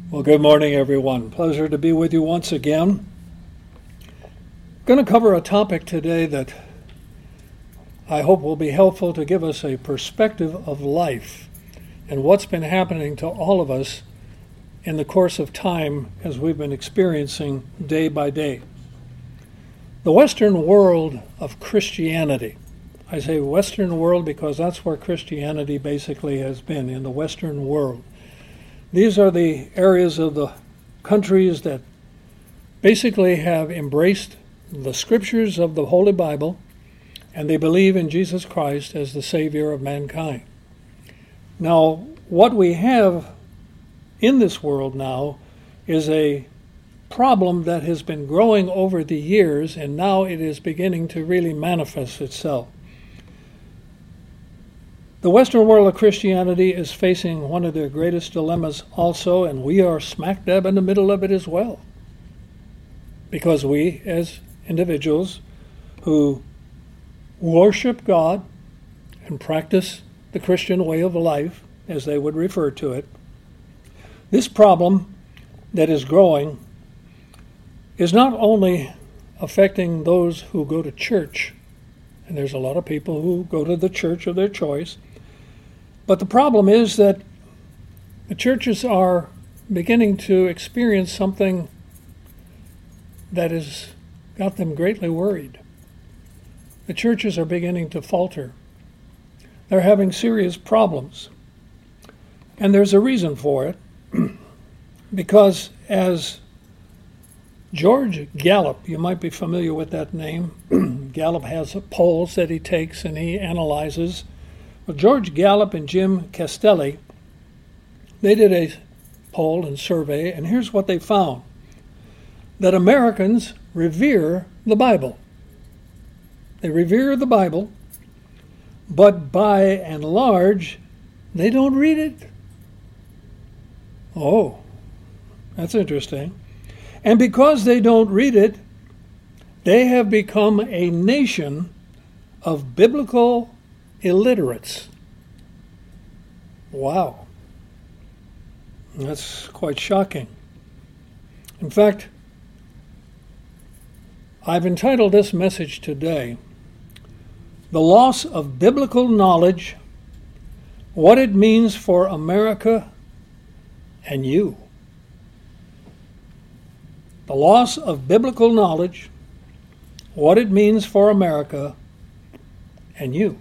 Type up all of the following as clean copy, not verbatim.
Well, good morning, everyone. Pleasure to be with you once again. I'm going to cover a topic today that I hope will be helpful to give us a perspective of life and what's been happening to all of us in the course of time as we've been experiencing day by day. The Western world of Christianity. I say Western world because that's where Christianity basically has been, in the Western world. These are the areas of the countries that basically have embraced the scriptures of the Holy Bible, and they believe in Jesus Christ as the Savior of mankind. Now, what we have in this world now is a problem that has been growing over the years, and now it is beginning to really manifest itself. The Western world of Christianity is facing one of their greatest dilemmas also, and we are smack dab in the middle of it as well. Because we, as individuals who worship God and practice the Christian way of life, as they would refer to it, this problem that is growing is not only affecting those who go to church, and there's a lot of people who go to the church of their choice, but the problem is that the churches are beginning to experience something that has got them greatly worried. The churches are beginning to falter. They're having serious problems. And there's a reason for it, because as George Gallup, you might be familiar with that name. Gallup has polls that he takes and he analyzes. Well, George Gallup and Jim Castelli, they did a poll and survey, and here's what they found. That Americans revere the Bible. They revere the Bible, but by and large, they don't read it. Oh, that's interesting. And because they don't read it, they have become a nation of biblical illiterates. Wow. That's quite shocking. In fact, I've entitled this message today, The Loss of Biblical Knowledge, What It Means for America and You. The loss of biblical knowledge, what it means for America and you.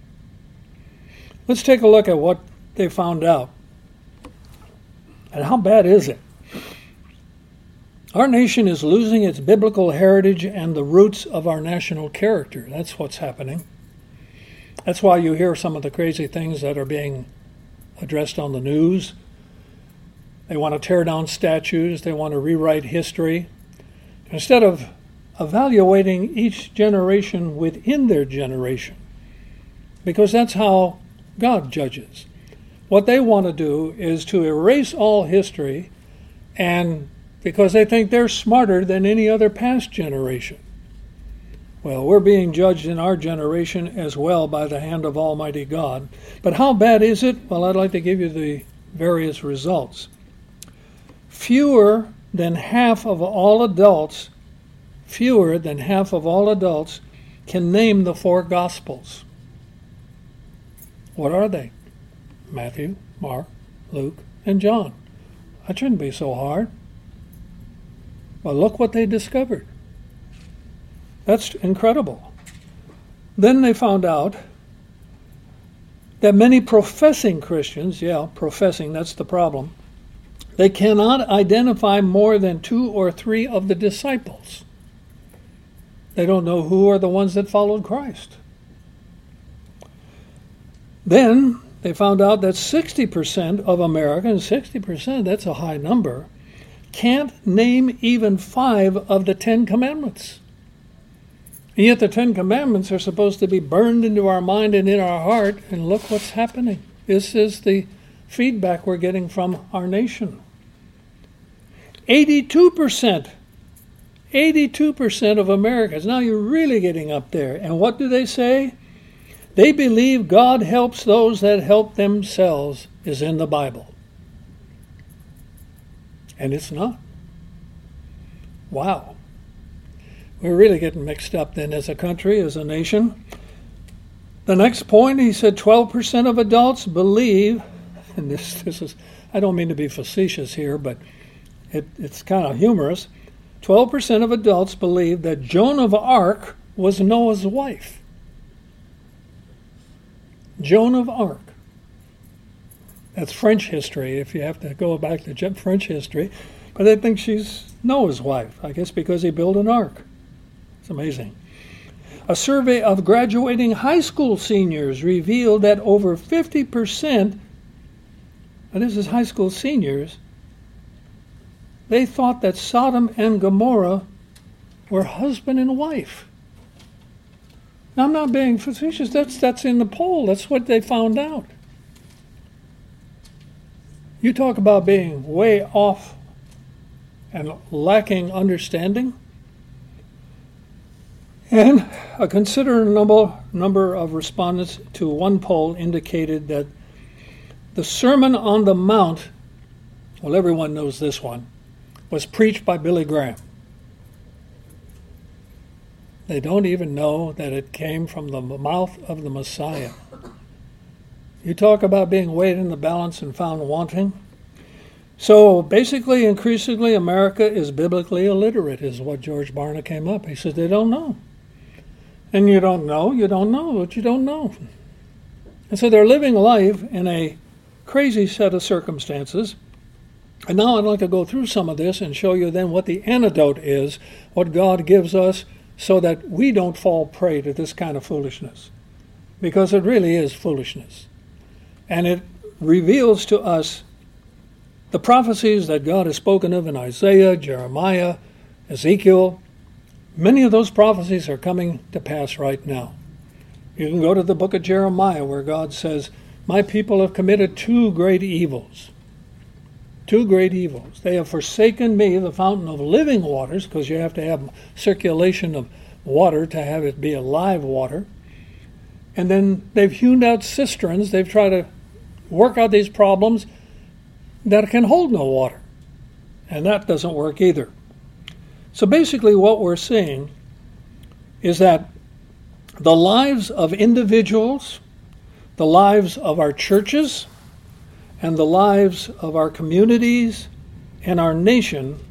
Let's take a look at what they found out. And how bad is it? Our nation is losing its biblical heritage and the roots of our national character. That's what's happening. That's why you hear some of the crazy things that are being addressed on the news. They want to tear down statues. They want to rewrite history. Instead of evaluating each generation within their generation, because that's how God judges. What they want to do is to erase all history, and because they think they're smarter than any other past generation. Well, we're being judged in our generation as well by the hand of Almighty God. But how bad is it? Well, I'd like to give you the various results. Fewer than half of all adults can name the four Gospels. What are they? Matthew, Mark, Luke, and John. That shouldn't be so hard. Well, look what they discovered. That's incredible. Then they found out that many professing Christians, that's the problem, they cannot identify more than 2 or 3 of the disciples. They don't know who are the ones that followed Christ. Then they found out that 60% of Americans, 60%, that's a high number, can't name even 5 of the 10 Commandments. And yet the 10 Commandments are supposed to be burned into our mind and in our heart, and look what's happening. This is the feedback we're getting from our nation. 82% of Americans, now you're really getting up there. And what do they say? They believe God helps those that help themselves is in the Bible. And it's not. Wow. We're really getting mixed up then as a country, as a nation. The next point, he said 12% of adults believe, and this is, I don't mean to be facetious here, but it's kind of humorous. 12% of adults believe that Joan of Arc was Noah's wife. Joan of Arc. That's French history, if you have to go back to French history. But they think she's Noah's wife, I guess because he built an ark. It's amazing. A survey of graduating high school seniors revealed that over 50%, and this is high school seniors, they thought that Sodom and Gomorrah were husband and wife. Now, I'm not being facetious. That's in the poll. That's what they found out. You talk about being way off and lacking understanding. And a considerable number of respondents to one poll indicated that the Sermon on the Mount, well, everyone knows this one, was preached by Billy Graham. They don't even know that it came from the mouth of the Messiah. You talk about being weighed in the balance and found wanting. So basically, increasingly, America is biblically illiterate, is what George Barna came up. He said they don't know. And you don't know what you don't know. And so they're living life in a crazy set of circumstances. And now I'd like to go through some of this and show you then what the antidote is, what God gives us so that we don't fall prey to this kind of foolishness. Because it really is foolishness. And it reveals to us the prophecies that God has spoken of in Isaiah, Jeremiah, Ezekiel. Many of those prophecies are coming to pass right now. You can go to the book of Jeremiah where God says, my people have committed two great evils. Two great evils. They have forsaken me, the fountain of living waters, because you have to have circulation of water to have it be a live water. And then they've hewn out cisterns. They've tried to work out these problems that can hold no water. And that doesn't work either. So basically what we're seeing is that the lives of individuals, the lives of our churches, and the lives of our communities and our nation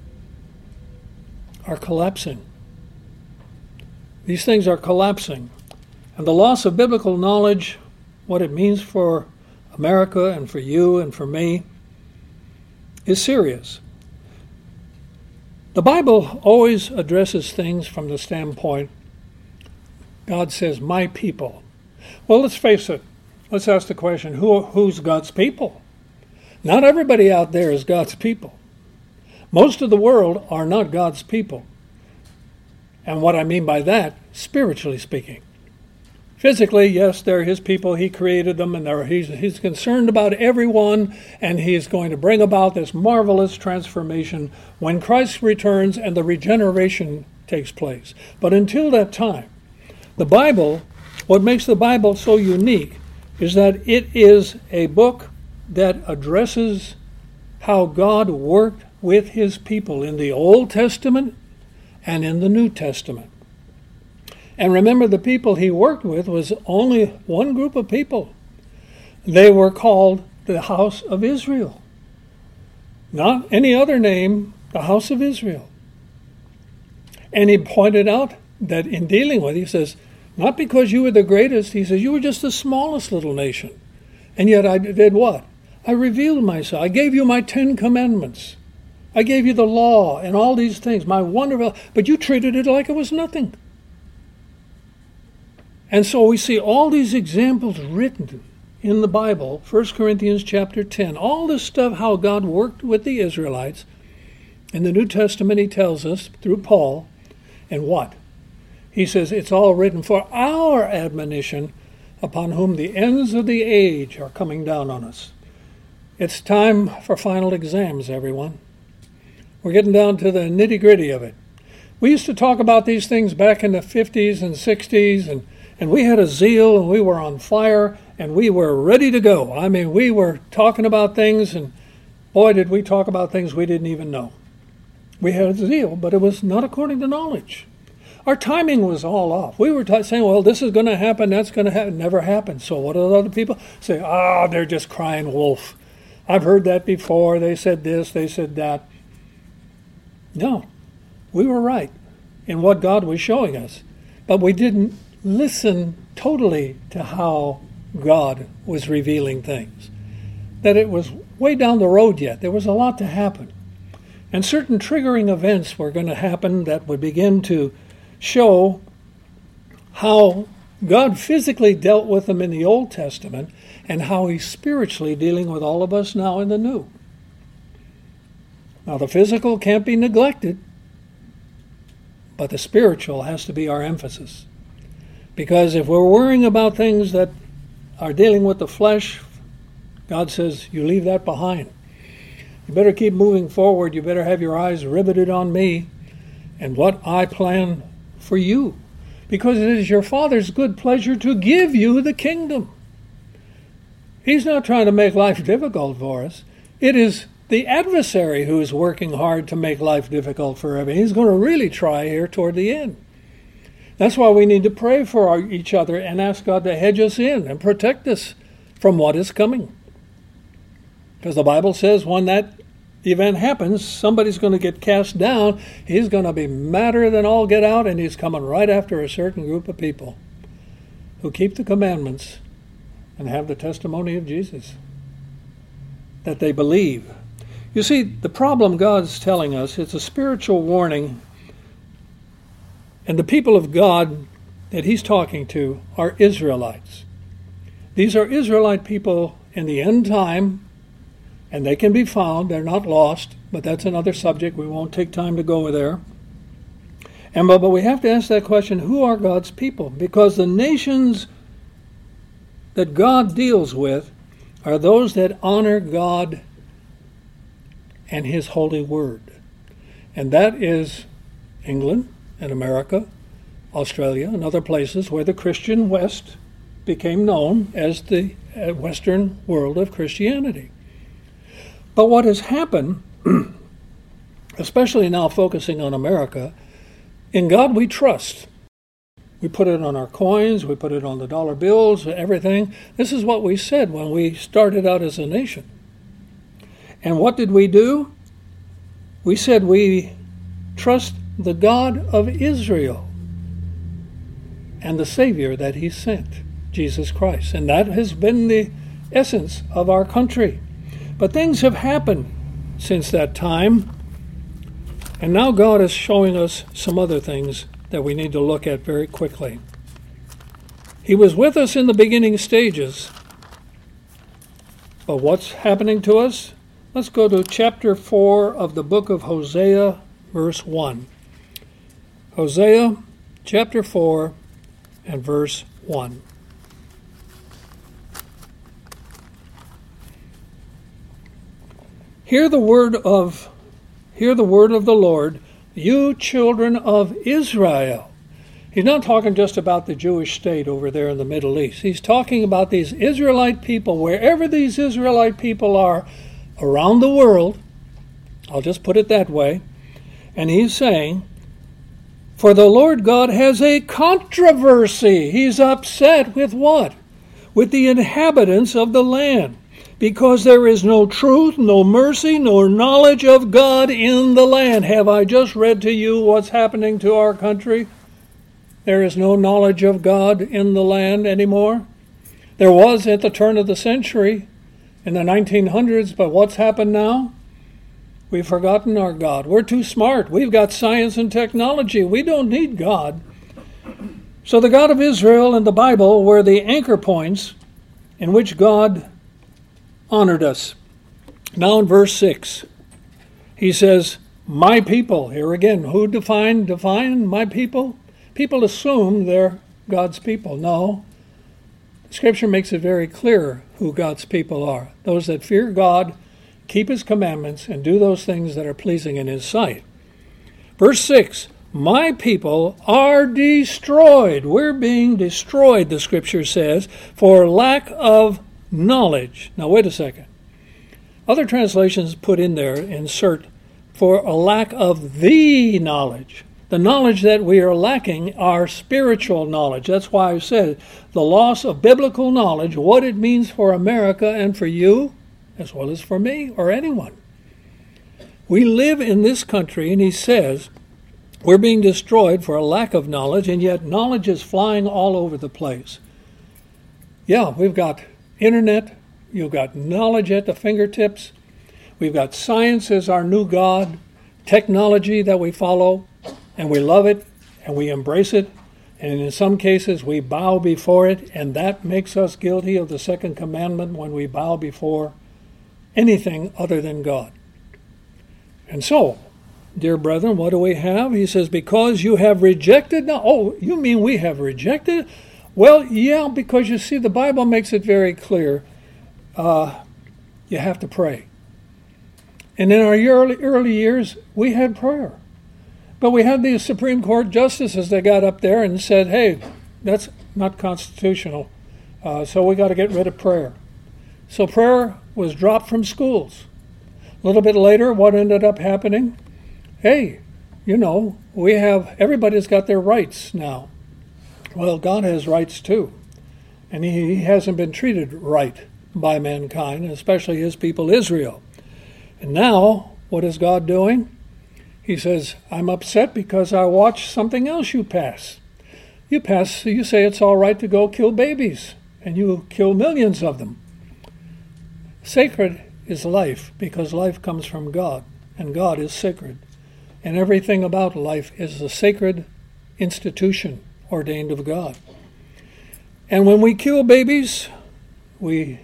are collapsing. These things are collapsing. And the loss of biblical knowledge, what it means for America and for you and for me, is serious. The Bible always addresses things from the standpoint, God says, my people. Well, let's face it. Let's ask the question, who's God's people? Not everybody out there is God's people. Most of the world are not God's people. And what I mean by that, spiritually speaking. Physically, yes, they're his people. He created them, and he's concerned about everyone, and he is going to bring about this marvelous transformation when Christ returns and the regeneration takes place. But until that time, the Bible, what makes the Bible so unique is that it is a book that addresses how God worked with his people in the Old Testament and in the New Testament. And remember, the people he worked with was only one group of people. They were called the house of Israel. Not any other name, the house of Israel. And he pointed out that in dealing with it, he says, not because you were the greatest, he says, you were just the smallest little nation. And yet I did what? I revealed myself. I gave you my 10 commandments. I gave you the law and all these things, my wonderful, but you treated it like it was nothing. And so we see all these examples written in the Bible, 1 Corinthians chapter 10, all this stuff, how God worked with the Israelites. In the New Testament, he tells us through Paul, and what? He says, it's all written for our admonition, upon whom the ends of the age are coming down on us. It's time for final exams, everyone. We're getting down to the nitty-gritty of it. We used to talk about these things back in the 50s and 60s, and we had a zeal, and we were on fire, and we were ready to go. I mean, we were talking about things, and Boy, did we talk about things we didn't even know. We had zeal, but it was not according to knowledge. Our timing was all off. We were saying, well, this is going to happen, that's going to happen. It never happened. So what do other people say? They're just crying wolf. I've heard that before. They said this, they said that. No, we were right in what God was showing us. But we didn't listen totally to how God was revealing things. That it was way down the road yet. There was a lot to happen. And certain triggering events were going to happen that would begin to show how God physically dealt with them in the Old Testament and how He's spiritually dealing with all of us now in the New. Now, the physical can't be neglected, but the spiritual has to be our emphasis. Because if we're worrying about things that are dealing with the flesh, God says, you leave that behind. You better keep moving forward. You better have your eyes riveted on me and what I plan for you. Because it is your Father's good pleasure to give you the kingdom. He's not trying to make life difficult for us. It is the adversary who is working hard to make life difficult for everyone. He's going to really try here toward the end. That's why we need to pray for each other and ask God to hedge us in and protect us from what is coming. Because the Bible says when that event happens, somebody's going to get cast down. He's going to be madder than all get out, and he's coming right after a certain group of people who keep the commandments and have the testimony of Jesus, that they believe. You see, the problem God's telling us, it's a spiritual warning, and the people of God that He's talking to are Israelites. These are Israelite people in the end time, and they can be found. They're not lost, but that's another subject. We won't take time to go there. But we have to ask that question, who are God's people? Because the nations that God deals with are those that honor God and His holy word. And that is England and America, Australia, and other places where the Christian West became known as the Western world of Christianity. But what has happened, especially now focusing on America, in God we trust. We put it on our coins, we put it on the dollar bills, everything. This is what we said when we started out as a nation. And what did we do? We said we trust the God of Israel and the Savior that He sent, Jesus Christ. And that has been the essence of our country. But things have happened since that time, and now God is showing us some other things that we need to look at very quickly. He was with us in the beginning stages, but what's happening to us? Let's go to chapter 4 of the book of Hosea, verse 1. Hosea, chapter 4, and verse 1. Hear the word of the Lord, you children of Israel. He's not talking just about the Jewish state over there in the Middle East. He's talking about these Israelite people, wherever these Israelite people are around the world. I'll just put it that way. And he's saying, for the Lord God has a controversy. He's upset with what? With the inhabitants of the land. Because there is no truth, no mercy, nor knowledge of God in the land. Have I just read to you what's happening to our country? There is no knowledge of God in the land anymore. There was at the turn of the century, in the 1900s, but what's happened now? We've forgotten our God. We're too smart. We've got science and technology. We don't need God. So the God of Israel and the Bible were the anchor points in which God honored us. Now in verse 6, he says, my people. Here again, who define my people? People assume they're God's people. No. Scripture makes it very clear who God's people are. Those that fear God, keep His commandments, and do those things that are pleasing in His sight. Verse 6, my people are destroyed. We're being destroyed, the Scripture says, for lack of knowledge. Now wait a second. Other translations put in there, insert, for a lack of the knowledge. The knowledge that we are lacking are spiritual knowledge. That's why I said the loss of biblical knowledge, what it means for America and for you, as well as for me or anyone. We live in this country, and he says, we're being destroyed for a lack of knowledge, and yet knowledge is flying all over the place. Yeah, we've got internet, you've got knowledge at the fingertips, we've got science as our new God, technology that we follow, and we love it, and we embrace it, and in some cases we bow before it, and that makes us guilty of the second commandment when we bow before anything other than God. And so, dear brethren, what do we have? He says, because you have rejected. Now, oh, you mean we have rejected? Well, yeah, because you see, the Bible makes it very clear. You have to pray. And in our early years, we had prayer. But we had these Supreme Court justices that got up there and said, hey, that's not constitutional, so we got to get rid of prayer. So prayer was dropped from schools. A little bit later, what ended up happening? Hey, everybody's got their rights now. Well, God has rights too. And he hasn't been treated right by mankind, especially his people Israel. And now, what is God doing? He says, I'm upset because I watched something else you pass. You say it's all right to go kill babies, and you kill millions of them. Sacred is life, because life comes from God, and God is sacred. And everything about life is a sacred institution ordained of God. And when we kill babies, we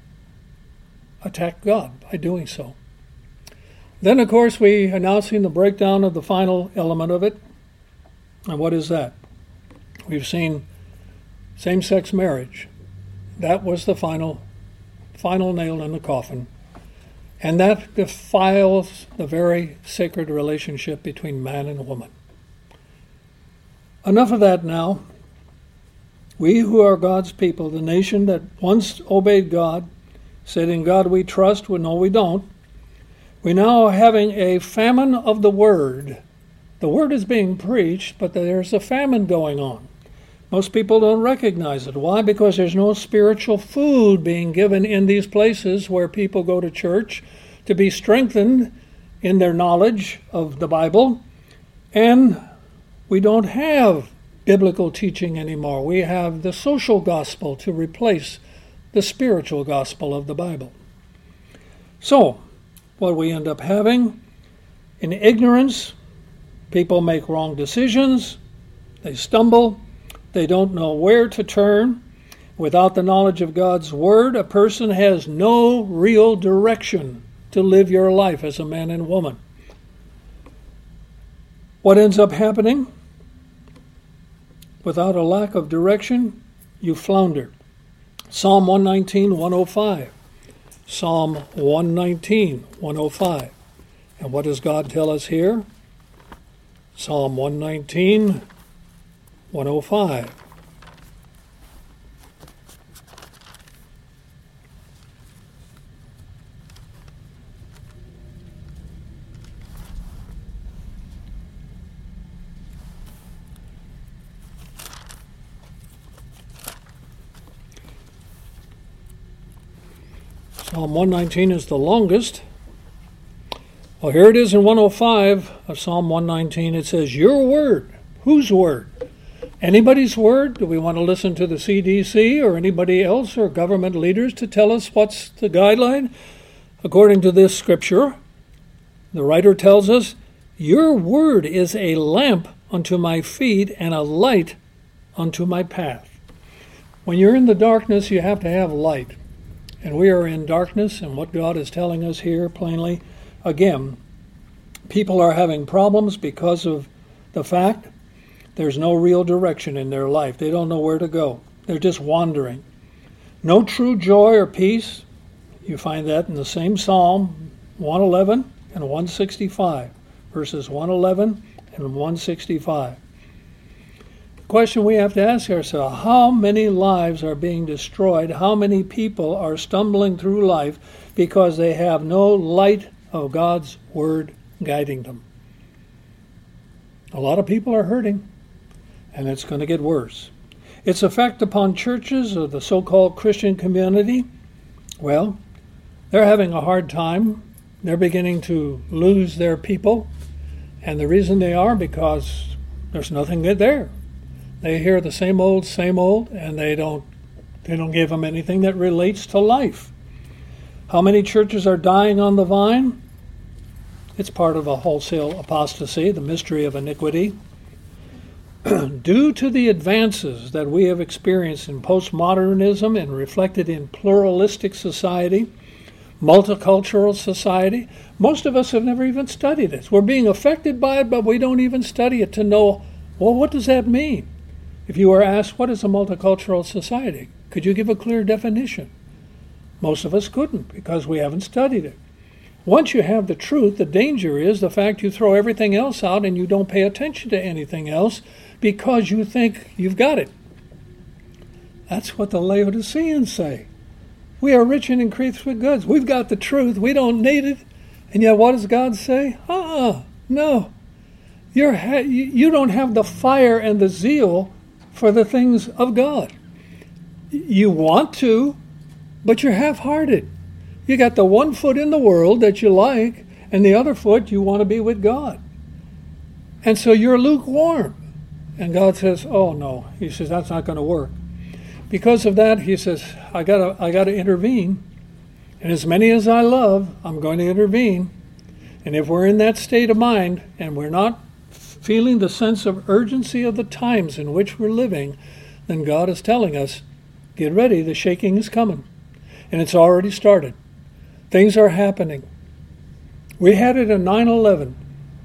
attack God by doing so. Then, of course, we announcing the breakdown of the final element of it. And what is that? We've seen same-sex marriage. That was the final nail in the coffin. And that defiles the very sacred relationship between man and woman. Enough of that now. We who are God's people, the nation that once obeyed God, said, in God we trust, well, no we don't. We now are having a famine of the Word. The Word is being preached, but there's a famine going on. Most people don't recognize it. Why? Because there's no spiritual food being given in these places where people go to church to be strengthened in their knowledge of the Bible. And we don't have biblical teaching anymore. We have the social gospel to replace the spiritual gospel of the Bible. So, what we end up having, in ignorance, people make wrong decisions, they stumble, they don't know where to turn. Without the knowledge of God's Word, a person has no real direction to live your life as a man and woman. What ends up happening? Without a lack of direction, you flounder. Psalm 119, 105. Psalm 119, 105. And what does God tell us here? Psalm 119, 105. Psalm 119 is the longest. Well, here it is in 105 of Psalm 119. It says, your word. Whose word? Anybody's word? Do we want to listen to the CDC or anybody else or government leaders to tell us what's the guideline? According to this scripture, the writer tells us, your word is a lamp unto my feet and a light unto my path. When you're in the darkness, you have to have light. And we are in darkness, and what God is telling us here plainly, again, people are having problems because of the fact there's no real direction in their life. They don't know where to go. They're just wandering. No true joy or peace. You find that in the same Psalm 111 and 165, verses 111 and 165. Of question we have to ask ourselves. How many lives are being destroyed? How many people are stumbling through life because they have no light of God's Word guiding them? A lot of people are hurting, and it's going to get worse. Its effect upon churches or the so-called Christian community, well, they're having a hard time. They're beginning to lose their people, and the reason they are because there's nothing good there. They hear the same old, and they don't give them anything that relates to life. How many churches are dying on the vine? It's part of a wholesale apostasy, the mystery of iniquity. Due to the advances that we have experienced in postmodernism and reflected in pluralistic society, multicultural society, most of us have never even studied it. We're being affected by it, but we don't even study it to know, well, what does that mean? If you were asked, what is a multicultural society? Could you give a clear definition? Most of us couldn't because we haven't studied it. Once you have the truth, the danger is the fact you throw everything else out and you don't pay attention to anything else because you think you've got it. That's what the Laodiceans say. We are rich and increased with goods. We've got the truth. We don't need it. And yet what does God say? No. You don't have the fire and the zeal for the things of God. You want to, but you're half-hearted. You got the one foot in the world that you like, and the other foot you want to be with God. And so you're lukewarm. And God says, oh no. He says, that's not going to work. Because of that, he says, I gotta intervene. And as many as I love, I'm going to intervene. And if we're in that state of mind, and we're not feeling the sense of urgency of the times in which we're living, then God is telling us, get ready, the shaking is coming. And it's already started. Things are happening. We had it in 9/11.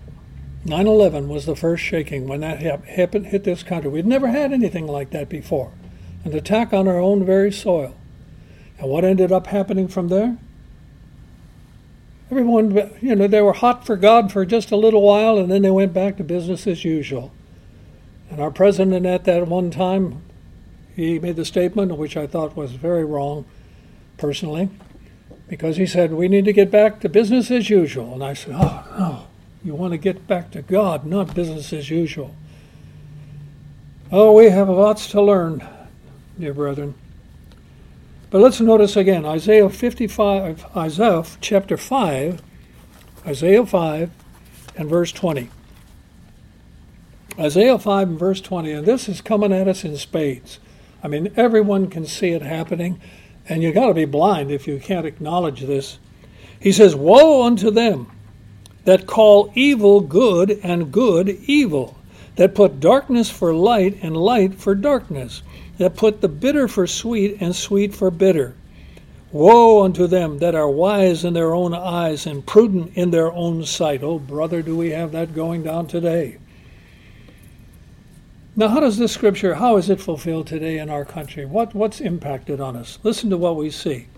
9/11 was the first shaking when that hit this country. We'd never had anything like that before. An attack on our own very soil. And what ended up happening from there? Everyone, they were hot for God for just a little while, and then they went back to business as usual. And our president at that one time, he made the statement, which I thought was very wrong, personally, because he said, we need to get back to business as usual. And I said, oh, no, you want to get back to God, not business as usual. Oh, we have lots to learn, dear brethren. But let's notice again, Isaiah chapter 5, Isaiah 5 and verse 20. Isaiah 5 and verse 20, and this is coming at us in spades. I mean, everyone can see it happening, and you got to be blind if you can't acknowledge this. He says, woe unto them that call evil good and good evil, that put darkness for light and light for darkness, that put the bitter for sweet and sweet for bitter. Woe unto them that are wise in their own eyes and prudent in their own sight. Oh, brother, do we have that going down today? Now, how does this scripture, how is it fulfilled today in our country? What's impacted on us? Listen to what we see.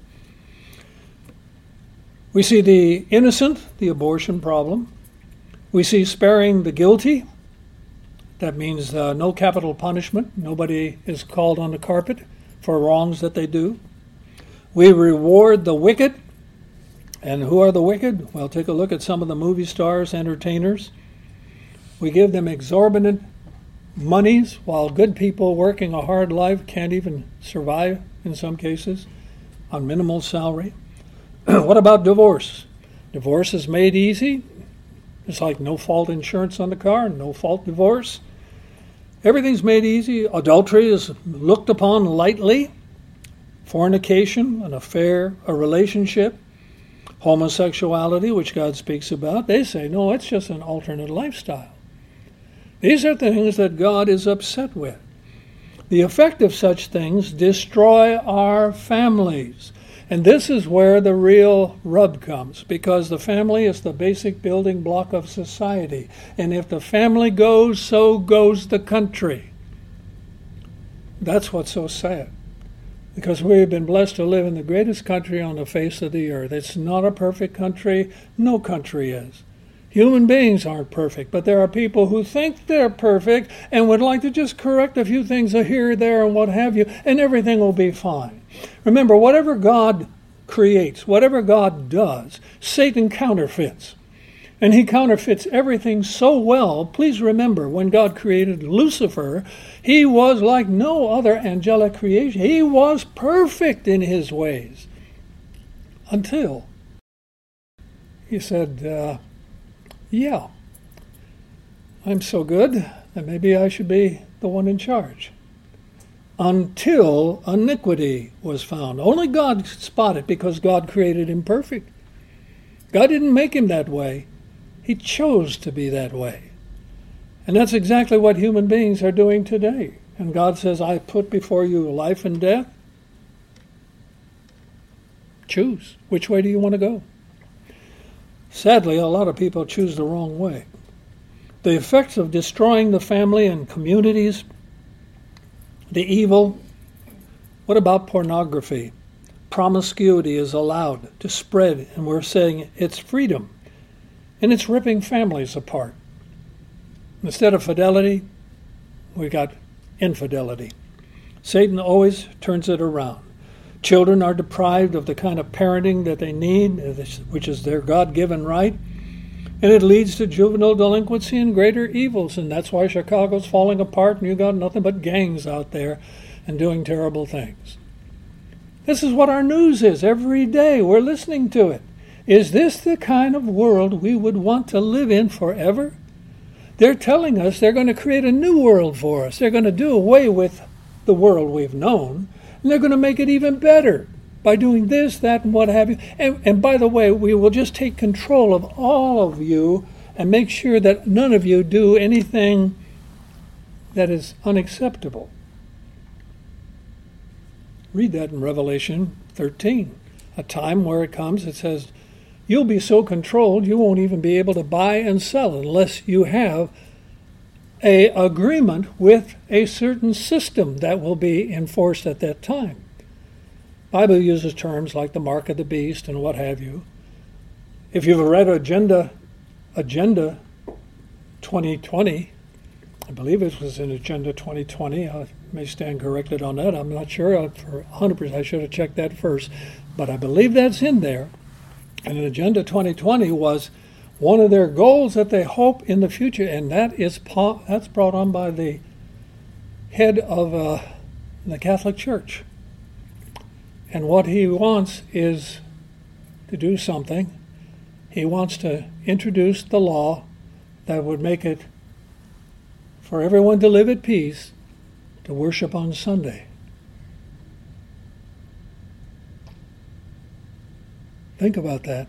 We see the innocent, the abortion problem. We see sparing the guilty. That means no capital punishment. Nobody is called on the carpet for wrongs that they do. We reward the wicked. And who are the wicked? Well, take a look at some of the movie stars, entertainers. We give them exorbitant monies while good people working a hard life can't even survive in some cases on minimal salary. What about divorce? Divorce is made easy. It's like no-fault insurance on the car, no-fault divorce. Everything's made easy. Adultery is looked upon lightly. Fornication, an affair, a relationship. Homosexuality, which God speaks about, they say, no, it's just an alternate lifestyle. These are things that God is upset with. The effect of such things destroy our families. And this is where the real rub comes, because the family is the basic building block of society. And if the family goes, so goes the country. That's what's so sad. Because we have been blessed to live in the greatest country on the face of the earth. It's not a perfect country. No country is. Human beings aren't perfect, but there are people who think they're perfect and would like to just correct a few things here, there, and what have you, and everything will be fine. Remember, whatever God creates, whatever God does, Satan counterfeits. And he counterfeits everything so well. Please remember, when God created Lucifer, he was like no other angelic creation. He was perfect in his ways. Until he said, yeah, I'm so good that maybe I should be the one in charge. Until iniquity was found. Only God could spot it because God created him perfect. God didn't make him that way. He chose to be that way. And that's exactly what human beings are doing today. And God says, I put before you life and death. Choose. Which way do you want to go? Sadly, a lot of people choose the wrong way. The effects of destroying the family and communities, the evil. What about pornography? Promiscuity is allowed to spread, and we're saying it's freedom. And it's ripping families apart. Instead of fidelity, we got infidelity. Satan always turns it around. Children are deprived of the kind of parenting that they need, which is their God-given right. And it leads to juvenile delinquency and greater evils. And that's why Chicago's falling apart and you got nothing but gangs out there and doing terrible things. This is what our news is every day. We're listening to it. Is this the kind of world we would want to live in forever? They're telling us they're going to create a new world for us. They're going to do away with the world we've known, and they're going to make it even better by doing this, that, and what have you. And by the way, we will just take control of all of you and make sure that none of you do anything that is unacceptable. Read that in Revelation 13. A time where it comes, it says, you'll be so controlled you won't even be able to buy and sell unless you have an agreement with a certain system that will be enforced at that time. Bible uses terms like the mark of the beast and what have you. If you've read Agenda 2020, I believe it was in Agenda 2020. I may stand corrected on that. I'm not sure. For 100%, I should have checked that first. But I believe that's in there. And Agenda 2020 was one of their goals that they hope in the future, and that's brought on by the head of the Catholic Church. And what he wants is to do something. He wants to introduce the law that would make it for everyone to live at peace, to worship on Sunday. Think about that.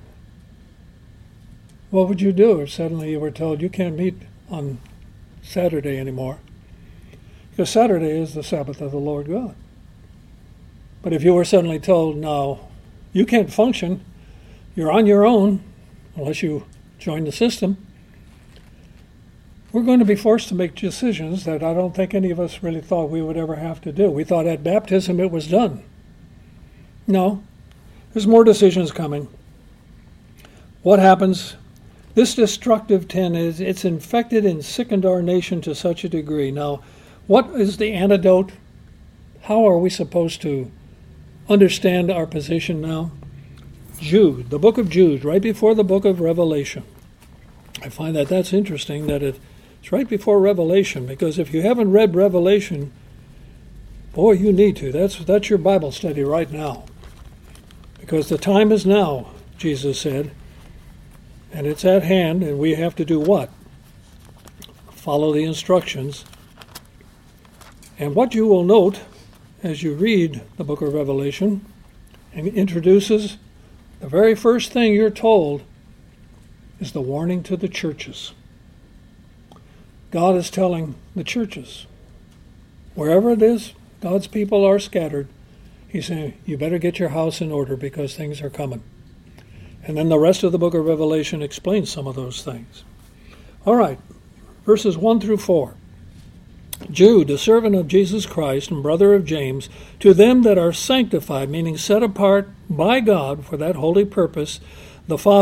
What would you do if suddenly you were told you can't meet on Saturday anymore? Because Saturday is the Sabbath of the Lord God. But if you were suddenly told, no, you can't function, you're on your own, unless you join the system, we're going to be forced to make decisions that I don't think any of us really thought we would ever have to do. We thought at baptism it was done. No, there's more decisions coming. What happens? This destructive sin it's infected and sickened our nation to such a degree. Now, what is the antidote? How are we supposed to understand our position now? Jude, the book of Jude, right before the book of Revelation. I find that that's interesting that it's right before Revelation, because if you haven't read Revelation, boy, you need to. That's your Bible study right now. Because the time is now, Jesus said, and it's at hand, and we have to do what? Follow the instructions. And what you will note as you read the book of Revelation, and it introduces the very first thing you're told is the warning to the churches. God is telling the churches, wherever it is, God's people are scattered. He's saying, you better get your house in order because things are coming. And then the rest of the book of Revelation explains some of those things. All right, verses 1 through 4. Jude, a servant of Jesus Christ and brother of James, to them that are sanctified, meaning set apart by God for that holy purpose, the Father,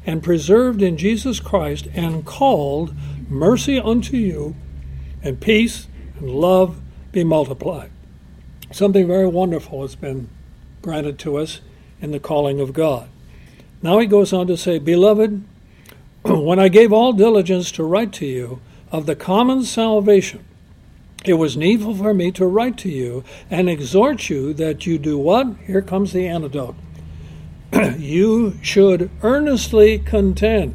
and preserved in Jesus Christ, and called, mercy unto you, and peace and love be multiplied. Something very wonderful has been granted to us in the calling of God. Now he goes on to say, Beloved, when I gave all diligence to write to you of the common salvation, it was needful for me to write to you and exhort you that you do what? Here comes the antidote. You should earnestly contend,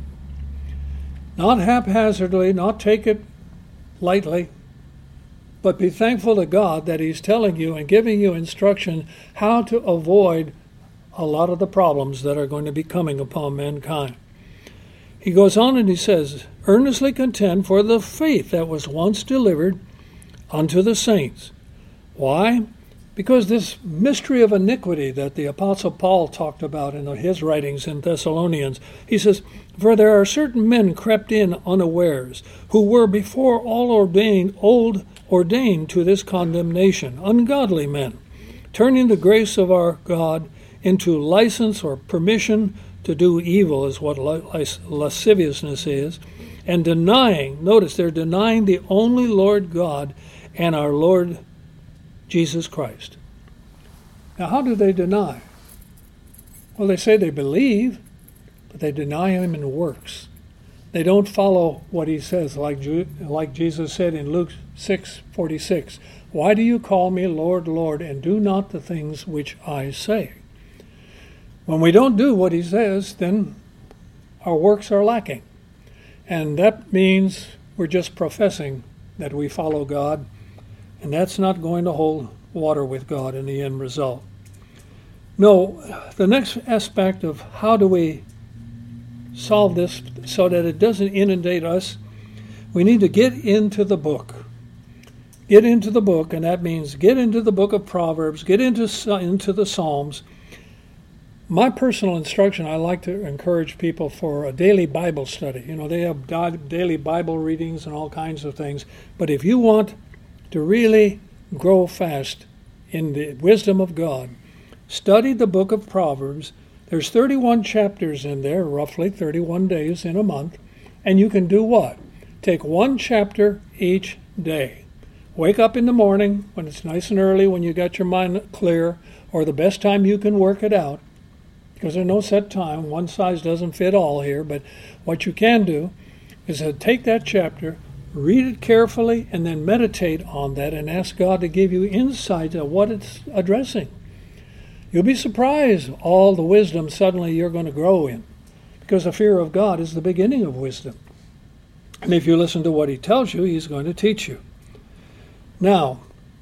not haphazardly, not take it lightly, but be thankful to God that he's telling you and giving you instruction how to avoid a lot of the problems that are going to be coming upon mankind. He goes on and he says, earnestly contend for the faith that was once delivered unto the saints. Why? Because this mystery of iniquity that the Apostle Paul talked about in his writings in Thessalonians, he says, For there are certain men crept in unawares, who were before all ordained to this condemnation, ungodly men, turning the grace of our God into license or permission to do evil, is what lasciviousness is, and denying, notice they're denying the only Lord God and our Lord Jesus Christ. Now, how do they deny? Well, they say they believe, but they deny him in works. They don't follow what he says, like Jesus said in Luke 6:46. Why do you call me Lord, Lord, and do not the things which I say? When we don't do what he says, then our works are lacking. And that means we're just professing that we follow God, and that's not going to hold water with God in the end result. No, the next aspect of how do we solve this so that it doesn't inundate us, we need to get into the book. Get into the book, and that means get into the book of Proverbs, get into the Psalms. My personal instruction, I like to encourage people for a daily Bible study. You know, they have daily Bible readings and all kinds of things. But if you want to really grow fast in the wisdom of God, study the book of Proverbs. There's 31 chapters in there, roughly 31 days in a month. And you can do what? Take one chapter each day. Wake up in the morning when it's nice and early, when you got your mind clear, or the best time you can work it out, because there's no set time. One size doesn't fit all here, but what you can do is to take that chapter, read it carefully, and then meditate on that and ask God to give you insight of what it's addressing. You'll be surprised all the wisdom suddenly you're going to grow in, because the fear of God is the beginning of wisdom. And if you listen to what he tells you, he's going to teach you. Now,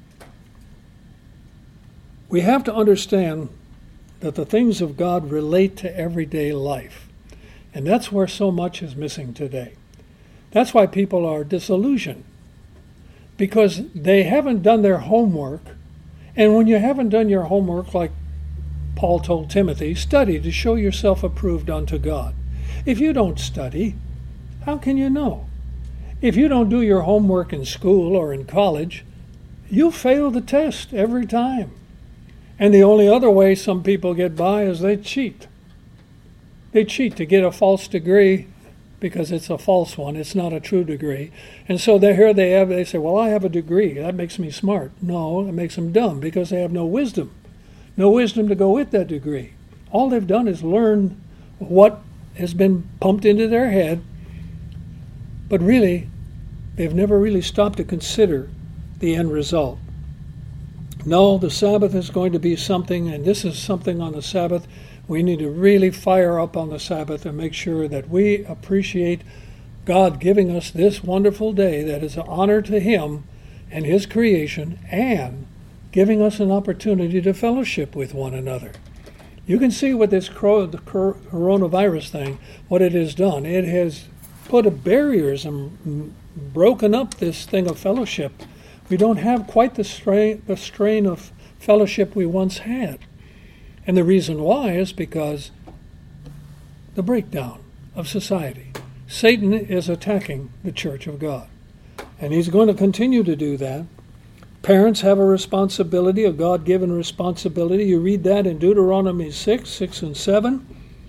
we have to understand that the things of God relate to everyday life. And that's where so much is missing today. That's why people are disillusioned, because they haven't done their homework. And when you haven't done your homework, like Paul told Timothy, study to show yourself approved unto God. If you don't study, how can you know? If you don't do your homework in school or in college, you'll fail the test every time. And the only other way some people get by is they cheat. They cheat to get a false degree because it's a false one. It's not a true degree. And so they say, well, I have a degree. That makes me smart. No, it makes them dumb because they have no wisdom. No wisdom to go with that degree. All they've done is learn what has been pumped into their head, but really, they've never really stopped to consider the end result. No, the Sabbath is going to be something, and this is something on the Sabbath. We need to really fire up on the Sabbath and make sure that we appreciate God giving us this wonderful day that is an honor to him and his creation, and giving us an opportunity to fellowship with one another. You can see with this coronavirus thing, what it has done. It has put barriers and broken up this thing of fellowship. We don't have quite the strain of fellowship we once had. And the reason why is because the breakdown of society. Satan is attacking the church of God. And he's going to continue to do that. Parents have a responsibility, a God-given responsibility. You read that in Deuteronomy 6 and 7.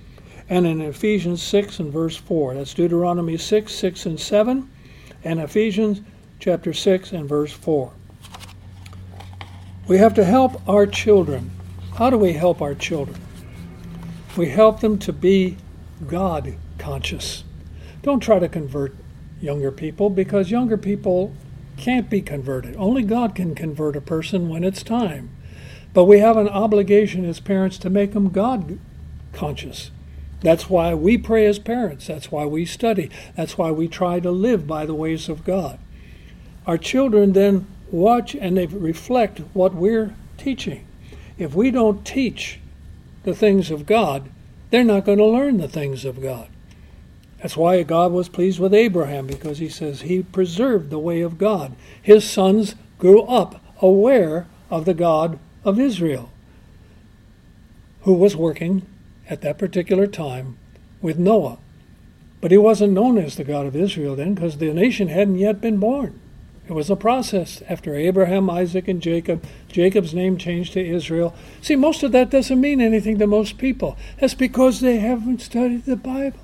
and in Ephesians 6 and verse 4. That's Deuteronomy 6, 6 and 7, and Ephesians chapter 6 and verse 4. We have to help our children. How do we help our children? We help them to be God conscious. Don't try to convert younger people, because younger people can't be converted. Only God can convert a person when it's time. But we have an obligation as parents to make them God conscious. That's why we pray as parents. That's why we study. That's why we try to live by the ways of God. Our children then watch and they reflect what we're teaching. If we don't teach the things of God, they're not going to learn the things of God. That's why God was pleased with Abraham, because he says he preserved the way of God. His sons grew up aware of the God of Israel, who was working at that particular time with Noah. But he wasn't known as the God of Israel then, because the nation hadn't yet been born. It was a process after Abraham, Isaac, and Jacob. Jacob's name changed to Israel. See, most of that doesn't mean anything to most people. That's because they haven't studied the Bible.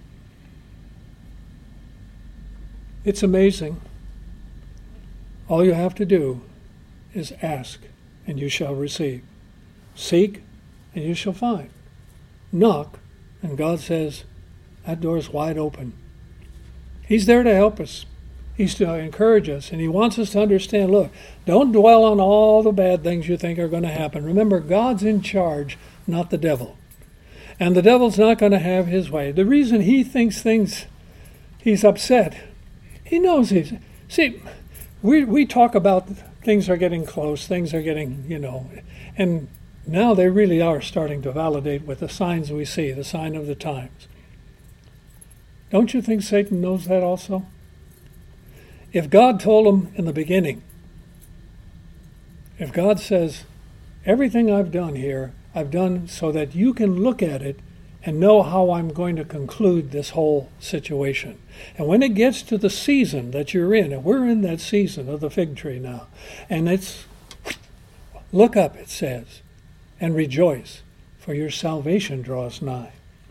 It's amazing. All you have to do is ask, and you shall receive. Seek, and you shall find. Knock, and God says, that door's wide open. He's there to help us. He's to encourage us, and he wants us to understand, look, don't dwell on all the bad things you think are going to happen. Remember, God's in charge, not the devil. And the devil's not going to have his way. The reason he thinks he's upset, he knows he's... See, we talk about things are getting close, things are getting, and now they really are starting to validate with the signs we see, the sign of the times. Don't you think Satan knows that also? If God told him in the beginning, if God says, everything I've done here, I've done so that you can look at it and know how I'm going to conclude this whole situation. And when it gets to the season that you're in, and we're in that season of the fig tree now, and it's, look up, it says, and rejoice, for your salvation draws nigh.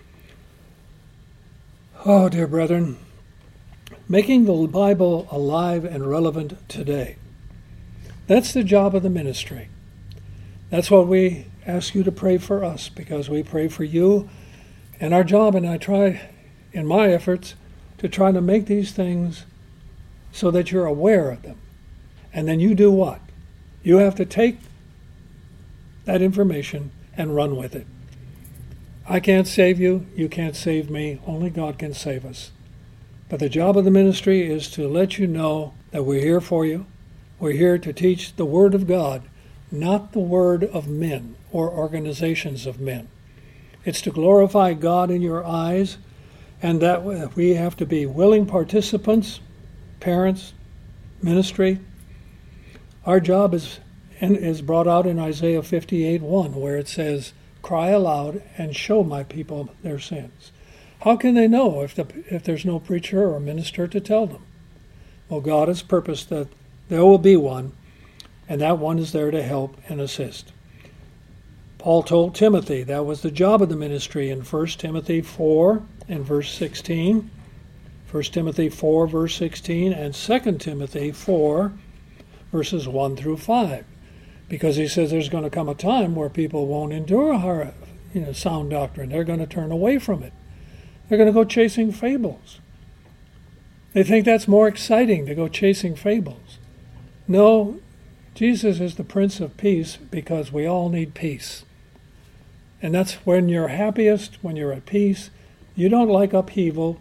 Oh, dear brethren, making the Bible alive and relevant today. That's the job of the ministry. That's what we ask you to pray for us, because we pray for you. And our job, and I try in my efforts to try to make these things so that you're aware of them. And then you do what? You have to take that information and run with it. I can't save you. You can't save me. Only God can save us. But the job of the ministry is to let you know that we're here for you. We're here to teach the Word of God, not the word of men or organizations of men. It's to glorify God in your eyes, and that we have to be willing participants, parents, ministry. Our job is brought out in Isaiah 58:1, where it says, "Cry aloud and show my people their sins." How can they know if there's no preacher or minister to tell them? Well, God has purposed that there will be one, and that one is there to help and assist. Paul told Timothy that was the job of the ministry in 1 Timothy 4 and verse 16, 1 Timothy 4 verse 16, and 2 Timothy 4 verses 1 through 5. Because he says there's going to come a time where people won't endure sound doctrine. They're going to turn away from it. They're going to go chasing fables. They think that's more exciting to go chasing fables. No, Jesus is the Prince of Peace, because we all need peace. And that's when you're happiest, when you're at peace. You don't like upheaval.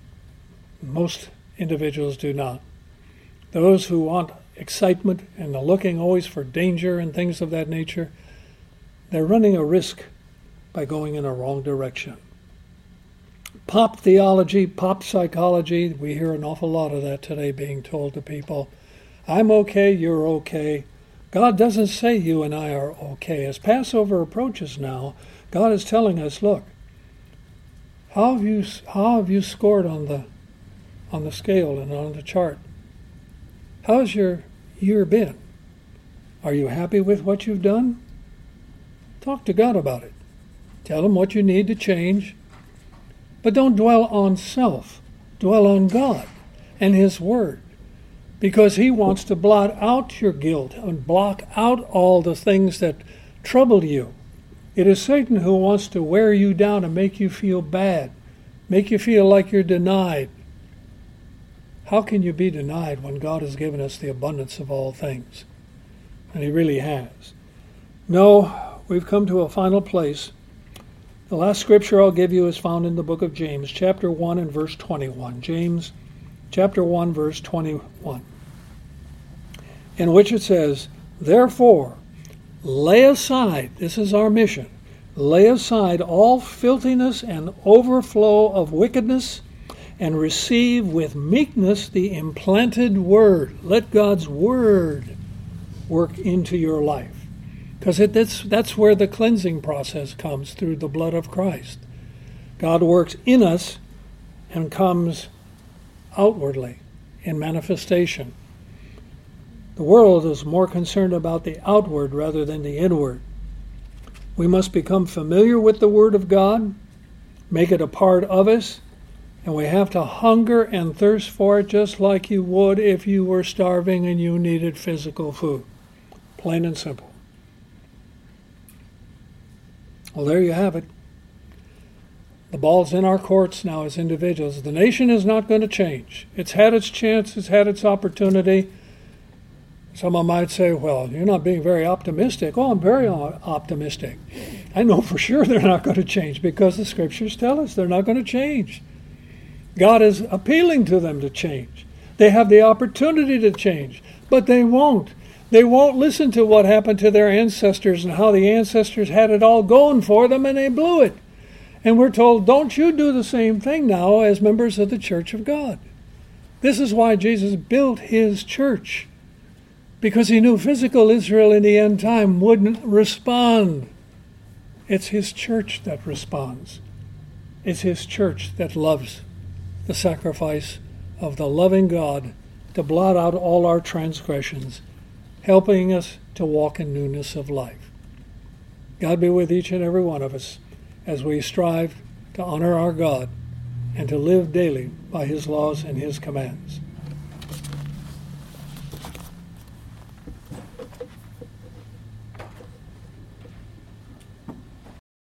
Most individuals do not. Those who want excitement and are looking always for danger and things of that nature, they're running a risk by going in a wrong direction. Pop theology, pop psychology, we hear an awful lot of that today being told to people. I'm okay, you're okay. God doesn't say you and I are okay. As Passover approaches now, God is telling us, look, how have you scored on the scale and on the chart? How's your year been? Are you happy with what you've done? Talk to God about it. Tell him what you need to change. But don't dwell on self. Dwell on God and His Word. Because He wants to blot out your guilt and block out all the things that trouble you. It is Satan who wants to wear you down and make you feel bad, make you feel like you're denied. How can you be denied when God has given us the abundance of all things? And He really has. No, we've come to a final place. The last scripture I'll give you is found in the book of James, chapter 1 and verse 21. James, chapter 1, verse 21. In which it says, "Therefore, lay aside," this is our mission, "lay aside all filthiness and overflow of wickedness, and receive with meekness the implanted word." Let God's word work into your life. Because that's where the cleansing process comes, through the blood of Christ. God works in us and comes outwardly in manifestation. The world is more concerned about the outward rather than the inward. We must become familiar with the Word of God, make it a part of us, and we have to hunger and thirst for it just like you would if you were starving and you needed physical food. Plain and simple. Well, there you have it. The ball's in our courts now as individuals. The nation is not going to change. It's had its chance. It's had its opportunity. Someone might say, well, you're not being very optimistic. Oh, I'm very optimistic. I know for sure they're not going to change because the Scriptures tell us they're not going to change. God is appealing to them to change. They have the opportunity to change, but they won't. They won't listen to what happened to their ancestors and how the ancestors had it all going for them and they blew it. And we're told, don't you do the same thing now as members of the Church of God. This is why Jesus built His church. Because He knew physical Israel in the end time wouldn't respond. It's His church that responds. It's His church that loves the sacrifice of the loving God to blot out all our transgressions, helping us to walk in newness of life. God be with each and every one of us as we strive to honor our God and to live daily by His laws and His commands.